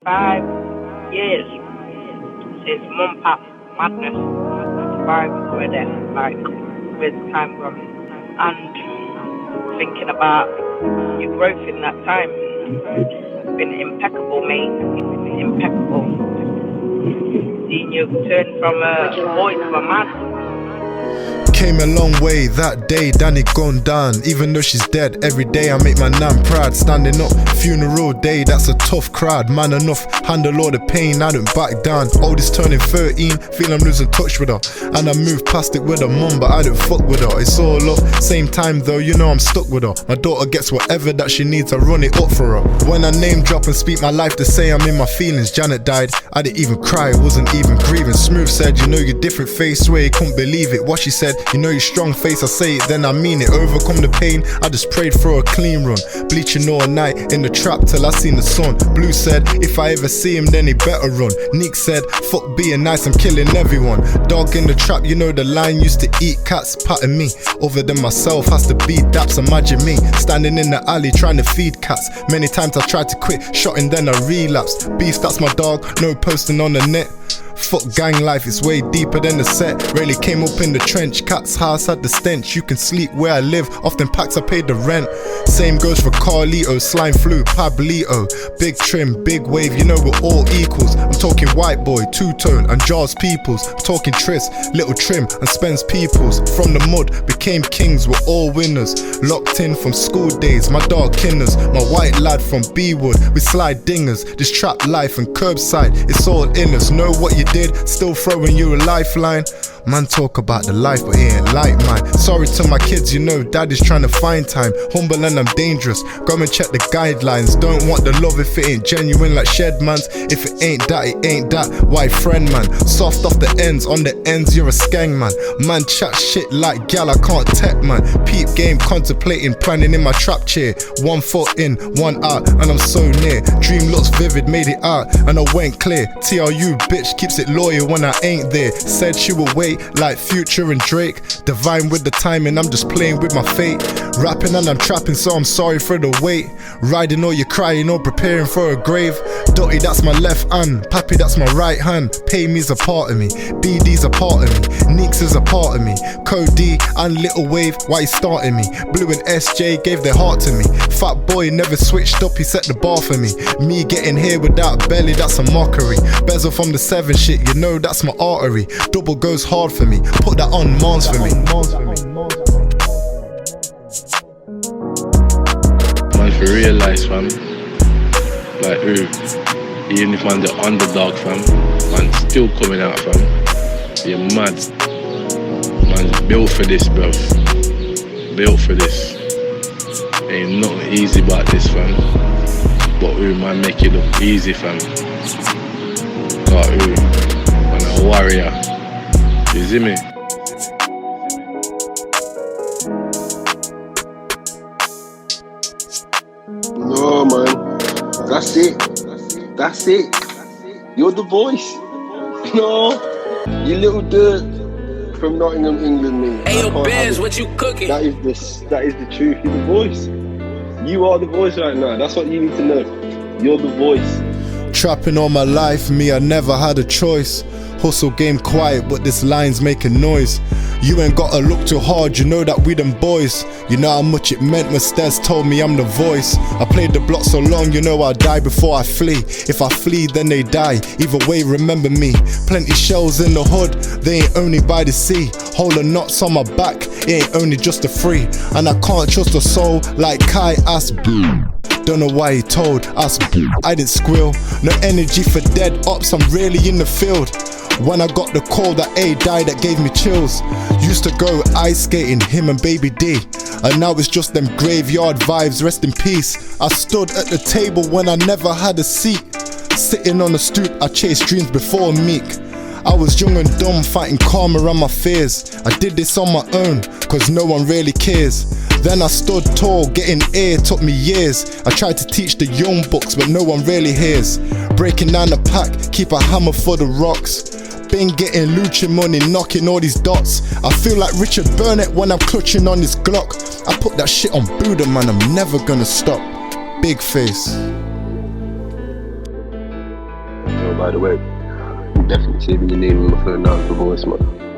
5 years since mum passed. Madness. 5 there, like, where's the time gone? And thinking about your growth in that time. It's been impeccable, mate. Impeccable. Seeing you turn from a boy to a man. Came a long way that day, Danny gone down. Even though she's dead, every day I make my nan proud. Standing up, funeral day, that's a tough crowd. Man enough, handle all the pain, I don't back down. Oldest turning 13, feel I'm losing touch with her. And I move past it with her mum, but I don't fuck with her. It's all love, same time though, you know I'm stuck with her. My daughter gets whatever that she needs, I run it up for her. When I name drop and speak my life to say I'm in my feelings. Janet died, I didn't even cry, wasn't even grieving. Smooth said, you know your different face, swear you couldn't believe it. What she said, you know your strong face, I say it then I mean it. Overcome the pain, I just prayed for a clean run. Bleaching all night in the trap till I seen the sun. Blue said, if I ever see him then he better run. Neek said, fuck being nice, I'm killing everyone. Dog in the trap, you know the lion used to eat cats. Patting me, other than myself has to be daps. Imagine me, standing in the alley trying to feed cats. Many times I tried to quit, shot and then I relapsed. Beef, that's my dog, no posting on the net. Fuck gang life, it's way deeper than the set. Really came up in the trench, cat's house had the stench. You can sleep where I live, often packs I paid the rent. Same goes for Carlito, Slime Flu, Pablito. Big trim, big wave, you know we're all equals. I'm talking white boy, two-tone and Jaws peoples. I'm talking Tris, Little Trim and Spence peoples. From the mud, became kings, we're all winners. Locked in from school days, my dog Kinners. My white lad from B-Wood, we slide dingers. This trap life and curbside, it's all in us. Know what you did, still throwing you a lifeline. Man talk about the life but it ain't like mine. Sorry to my kids, you know daddy's trying to find time. Humble and I'm dangerous, go and check the guidelines. Don't want the love if it ain't genuine like shed man's. If it ain't that, why friend man? Soft off the ends, on the ends you're a skeng man. Man chat shit like gal, I can't tech man. Peep game, contemplating, planning in my trap chair. 1 foot in, 1 out, and I'm so near. Dream looks vivid, made it out, and I went clear. TRU bitch keeps it loyal when I ain't there. Said she will wait like Future and Drake. Divine with the timing, I'm just playing with my fate. Rapping and I'm trapping, so I'm sorry for the wait. Riding or you're crying or preparing for a grave. Dotty, that's my left hand, Pappy, that's my right hand. Pay me's a part of me, BD's a part of me, Neeks is a part of me. Cody and Little Wave, why he starting me? Blue and SJ gave their heart to me. Fat boy never switched up, he set the bar for me. Me getting here without belly, that's a mockery. Bezel from the 7 shit, you know that's my artery. Double goes hard for me, put that on Mars for me. Man, for realise, fam, like even if man the underdog, fam, man still coming out, fam. You're mad. Man's built for this, bruv. Built for this. Ain't nothing easy about this, fam. But man make it look easy, fam. Got man a warrior. You see me? No, man. That's it. That's it. You're the voice. No, you little dirt from Nottingham, England, mate. Hey, yo, Bez, what you cooking? That is the truth. You're the voice. You are the voice right now. That's what you need to know. You're the voice. Trapping all my life, me, I never had a choice. Hustle game quiet, but this line's making noise. You ain't gotta look too hard, you know that we them boys. You know how much it meant when Stez told me I'm the voice. I played the block so long, you know I'll die before I flee. If I flee, then they die. Either way, remember me. Plenty shells in the hood, they ain't only by the sea. Hole of knots on my back, it ain't only just a free. And I can't trust a soul like Kai Asboom. Don't know why he told us I didn't squeal. No energy for dead ops, I'm really in the field. When I got the call that A died, that gave me chills. Used to go ice skating, him and Baby D. And now it's just them graveyard vibes, rest in peace. I stood at the table when I never had a seat. Sitting on the stoop, I chased dreams before Meek. I was young and dumb, fighting karma around my fears. I did this on my own, cause no one really cares. Then I stood tall, getting air took me years. I tried to teach the young bucks, but no one really hears. Breaking down the pack, keep a hammer for the rocks. Been getting lucha money, knocking all these dots. I feel like Richard Burnett when I'm clutching on this Glock. I put that shit on Buddha, man, I'm never gonna stop. Big face. by the way. I'm definitely saving your name on my phone now, the voice, man.